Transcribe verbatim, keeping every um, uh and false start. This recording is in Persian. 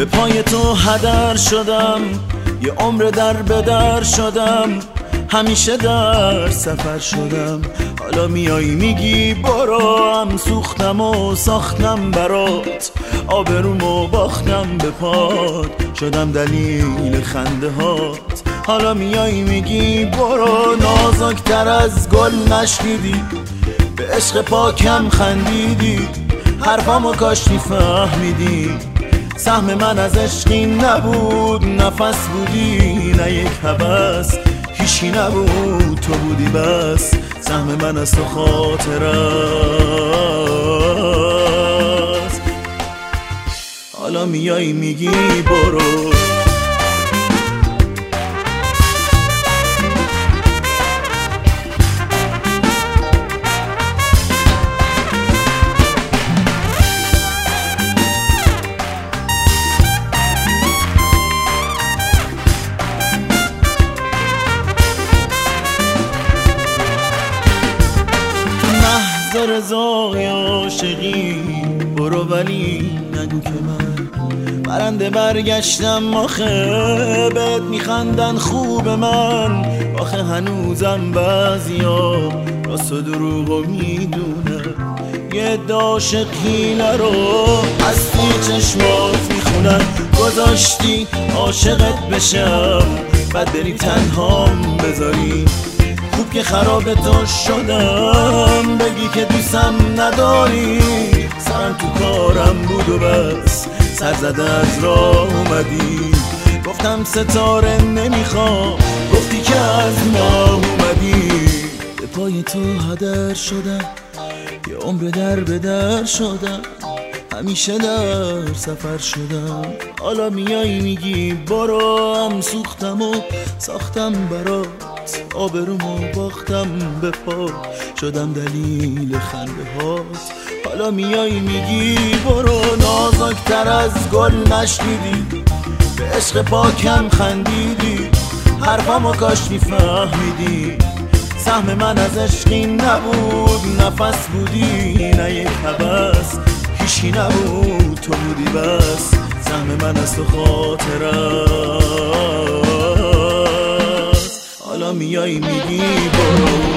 پای تو هدر شدم، یه عمر در بدر شدم، همیشه در سفر شدم. حالا میایی میگی برو، هم سوختم و ساختم برات، آبرومو باختم به پات، شدم دلیل خنده هات. حالا میایی میگی برو، نازکتر از گل نشنیدی، به عشق پاکم خندیدی، حرفامو کاش میفهمیدی. سهم من از عشقی نبود، نفس بودی نه یک هوس، هیچی نبود تو بودی بس. سهم من از تو خاطر است. حالا میایی میگی برو. رضای عاشقی برو، ولی نگو که من برنده برگشتم. آخه بهت میخندن خوب من، آخه هنوزم بعضیا راست و دروغو میدونم. یه عاشق حیله رو از توی چشمات میخونن، گذاشتی عاشقت بشم بعد بری تنهام بذاری. خوب که خراب تو شدم، بگی که دوستم نداری. سرم تو کارم بود و بس، سر زده از راه اومدی. گفتم ستاره نمیخوام، گفتی که از ما اومدی. به پای تو هدر شدم، یه عمر در به در شدم، همیشه در سفر شدم. حالا میایی میگی برو، هم سوختم و ساختم برات، آبرومو باختم به پا، شدم دلیل خنده هات. حالا میایی میگی برو، نازکتر از گل نشنیدی، به عشق پاکم خندیدی، حرفامو کاش میفهمیدی. سهم من از عشقی نبود، نفس بودی نه یک هوس، هیچی نبود تو بودی بس. سهم من از تو خاطر است. حالا میایی میگی برو.